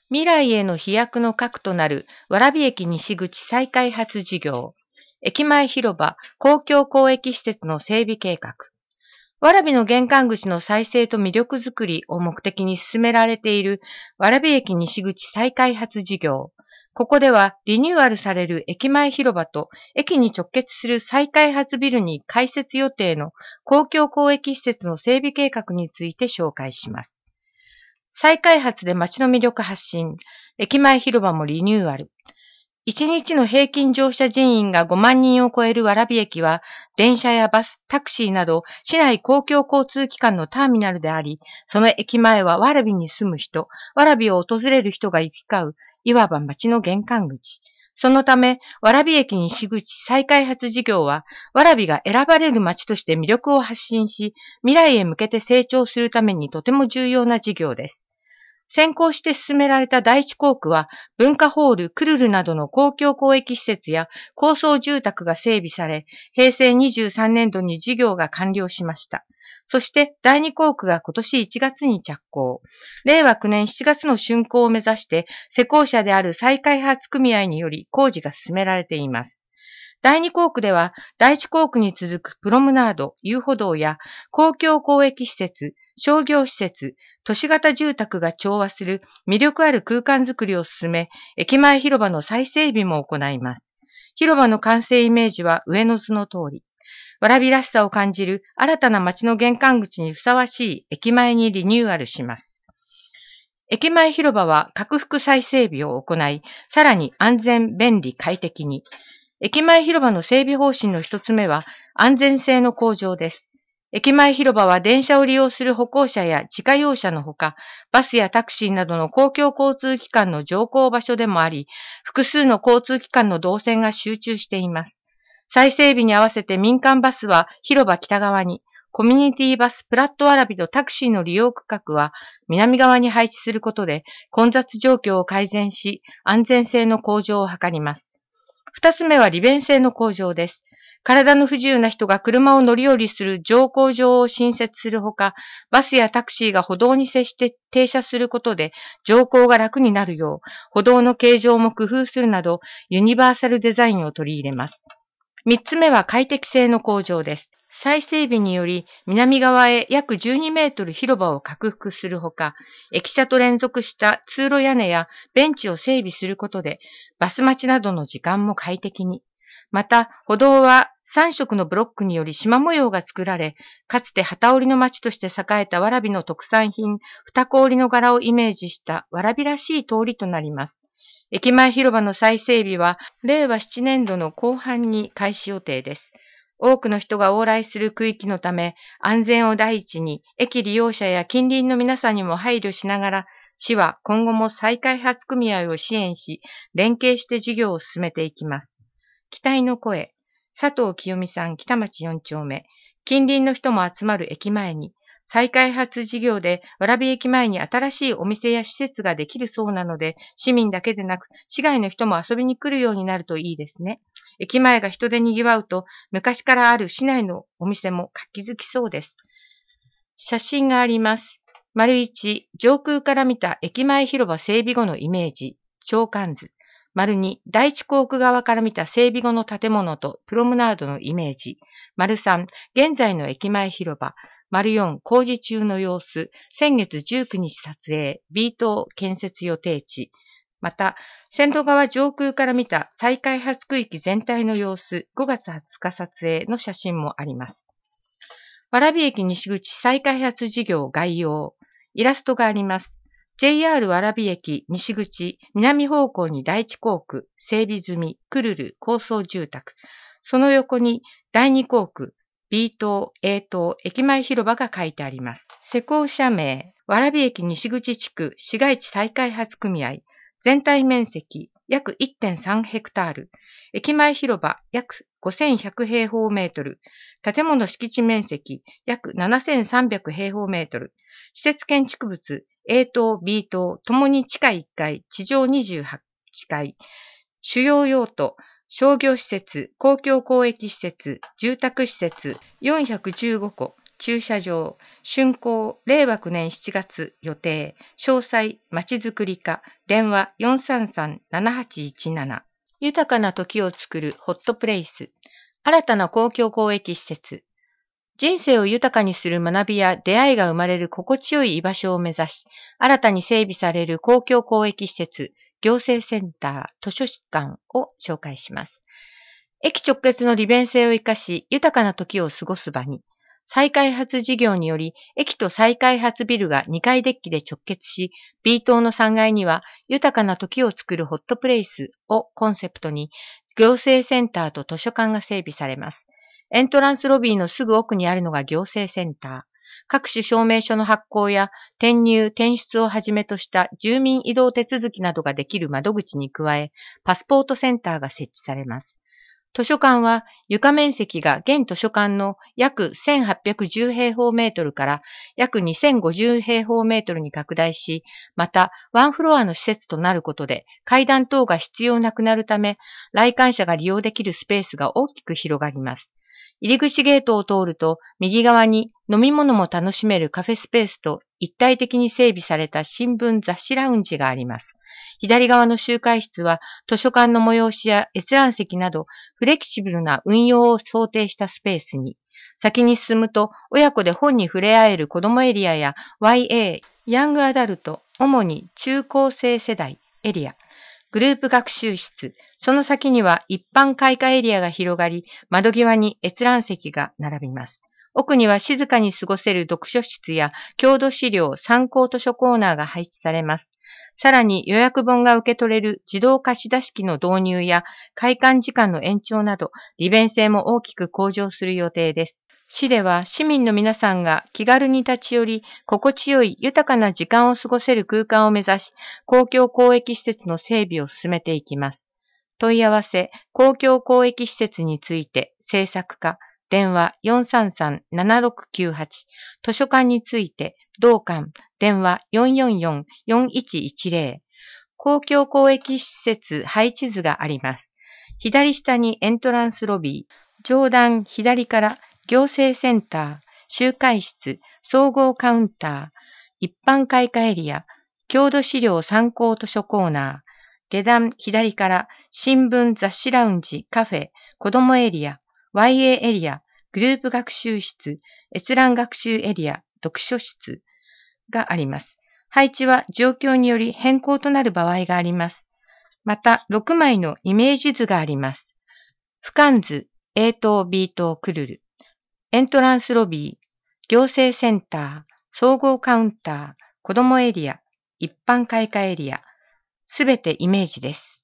未来への飛躍の核となる蕨駅西口再開発事業、駅前広場公共交易施設の整備計画、蕨の玄関口の再生と魅力づくりを目的に進められている蕨駅西口再開発事業。ここではリニューアルされる駅前広場と駅に直結する再開発ビルに開設予定の公共交易施設の整備計画について紹介します。再開発で街の魅力発信、駅前広場もリニューアル。1日の平均乗車人員が5万人を超える蕨駅は、電車やバス、タクシーなど市内公共交通機関のターミナルであり、その駅前は蕨に住む人、蕨を訪れる人が行き交う、いわば街の玄関口。そのため、蕨駅西口再開発事業は、蕨が選ばれる街として魅力を発信し、未来へ向けて成長するためにとても重要な事業です。先行して進められた第一工区は、文化ホール、クルルなどの公共交易施設や高層住宅が整備され、平成23年度に事業が完了しました。そして第二工区が今年1月に着工。令和9年7月の竣工を目指して、施工者である再開発組合により工事が進められています。第二工区では、第一工区に続くプロムナード、遊歩道や公共交易施設、商業施設、都市型住宅が調和する魅力ある空間づくりを進め、駅前広場の再整備も行います。広場の完成イメージは上の図の通り。蕨らしさを感じる新たな街の玄関口にふさわしい駅前にリニューアルします。駅前広場は拡幅再整備を行い、さらに安全、便利、快適に。駅前広場の整備方針の一つ目は安全性の向上です。駅前広場は電車を利用する歩行者や自家用車のほか、バスやタクシーなどの公共交通機関の乗降場所でもあり、複数の交通機関の動線が集中しています。再整備に合わせて民間バスは広場北側に、コミュニティバスプラット蕨とタクシーの利用区画は南側に配置することで混雑状況を改善し、安全性の向上を図ります。二つ目は利便性の向上です。体の不自由な人が車を乗り降りする乗降場を新設するほか、バスやタクシーが歩道に接して停車することで乗降が楽になるよう、歩道の形状も工夫するなど、ユニバーサルデザインを取り入れます。三つ目は快適性の向上です。再整備により南側へ約12メートル広場を拡幅するほか、駅舎と連続した通路屋根やベンチを整備することで、バス待ちなどの時間も快適に。また、歩道は3色のブロックにより縞模様が作られ、かつて機織りの町として栄えた蕨の特産品、二子織の柄をイメージした蕨らしい通りとなります。駅前広場の再整備は、令和7年度の後半に開始予定です。多くの人が往来する区域のため、安全を第一に、駅利用者や近隣の皆さんにも配慮しながら、市は今後も再開発組合を支援し、連携して事業を進めていきます。期待の声、佐藤清美さん北町4丁目、近隣の人も集まる駅前に、再開発事業で蕨駅前に新しいお店や施設ができるそうなので、市民だけでなく市外の人も遊びに来るようになるといいですね。駅前が人で賑わうと、昔からある市内のお店も活気づきそうです。写真があります。丸1、上空から見た駅前広場整備後のイメージ、長官図。丸2、第一工区側から見た整備後の建物とプロムナードのイメージ。丸3、現在の駅前広場。丸4、工事中の様子。先月19日撮影。B 棟建設予定地。また、線路側上空から見た再開発区域全体の様子。5月20日撮影の写真もあります。蕨駅西口再開発事業概要。イラストがあります。JR 蕨駅西口南方向に第一工区整備済みクルル高層住宅。その横に第二工区 B 棟 A 棟駅前広場が書いてあります。施工者名蕨駅西口地区市街地再開発組合。全体面積約 1.3 ヘクタール。駅前広場約5100平方メートル。建物敷地面積約7300平方メートル。施設建築物 A 棟、B 棟、ともに地下1階、地上28階。主要用途、商業施設、公共交易施設、住宅施設415戸、 駐車場、竣工、令和9年7月予定、詳細、まちづくり課、電話433-7817。豊かな時を作るホットプレイス、新たな公共交易施設。人生を豊かにする学びや出会いが生まれる心地よい居場所を目指し、新たに整備される公共交易施設、行政センター、図書館を紹介します。駅直結の利便性を生かし、豊かな時を過ごす場に、再開発事業により、駅と再開発ビルが2階デッキで直結し、B棟の3階には、豊かな時を作るホットプレイスをコンセプトに、行政センターと図書館が整備されます。エントランスロビーのすぐ奥にあるのが行政センター。各種証明書の発行や転入・転出をはじめとした住民移動手続きなどができる窓口に加え、パスポートセンターが設置されます。図書館は床面積が現図書館の約1810平方メートルから約2050平方メートルに拡大し、またワンフロアの施設となることで階段等が必要なくなるため、来館者が利用できるスペースが大きく広がります。入り口ゲートを通ると、右側に飲み物も楽しめるカフェスペースと一体的に整備された新聞雑誌ラウンジがあります。左側の集会室は図書館の催しや閲覧席などフレキシブルな運用を想定したスペースに、先に進むと親子で本に触れ合える子どもエリアや YA、ヤングアダルト、主に中高生世代エリア、グループ学習室、その先には一般開花エリアが広がり、窓際に閲覧席が並びます。奥には静かに過ごせる読書室や郷土資料、参考図書コーナーが配置されます。さらに予約本が受け取れる自動貸し出し機の導入や開館時間の延長など、利便性も大きく向上する予定です。市では市民の皆さんが気軽に立ち寄り、心地よい豊かな時間を過ごせる空間を目指し、公共交易施設の整備を進めていきます。問い合わせ、公共交易施設について、制作課、電話433-7698、図書館について、同館、電話444-4110、公共交易施設配置図があります。左下にエントランスロビー、上段左から行政センター、集会室、総合カウンター、一般開花エリア、郷土資料参考図書コーナー、下段左から新聞雑誌ラウンジ、カフェ、子どもエリア、YA エリア、グループ学習室、閲覧学習エリア、読書室があります。配置は状況により変更となる場合があります。また、6枚のイメージ図があります。俯瞰図、A 棟、B 棟、クルル。エントランスロビー、行政センター、総合カウンター、子どもエリア、一般開花エリア、すべてイメージです。